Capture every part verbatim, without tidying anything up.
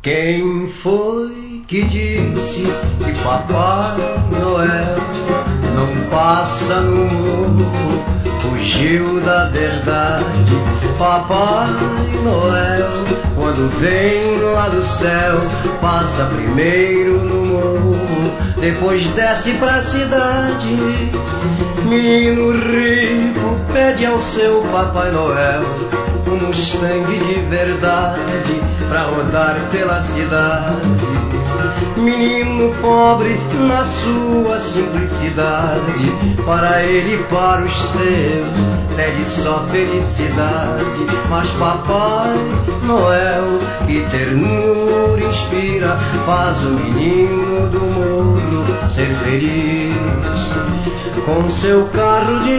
Quem foi que disse que Papai Noel não passa no morro? Fugiu da verdade. Papai Noel, quando vem lá do céu, passa primeiro no morro, depois desce pra cidade. Menino rico pede ao seu Papai Noel um Mustang de verdade pra rodar pela cidade. Menino pobre na sua simplicidade, para ele e para os seus pede só felicidade. Mas Papai Noel, que ternura inspira, faz o menino do morro ser feliz com seu carro de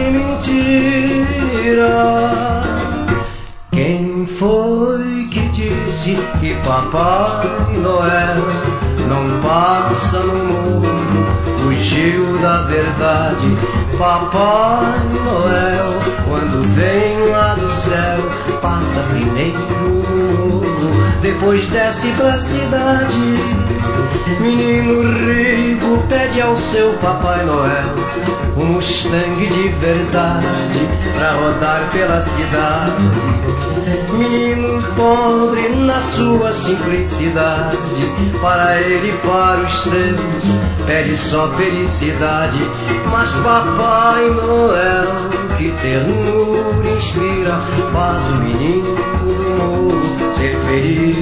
mentira. Quem foi que disse que Papai Noel não passa no morro? Fugiu da verdade. Papai Noel, quando vem lá do céu, passa primeiro no morro, depois desce pra cidade. Menino rico pede ao seu Papai Noel um Mustang de verdade pra rodar pela cidade. Menino pobre na sua simplicidade, para ele e para os seus pede só felicidade. Mas Papai Noel, que ternura inspira, faz o menino do morro ser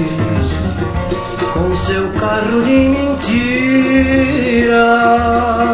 feliz com seu carro de mentira.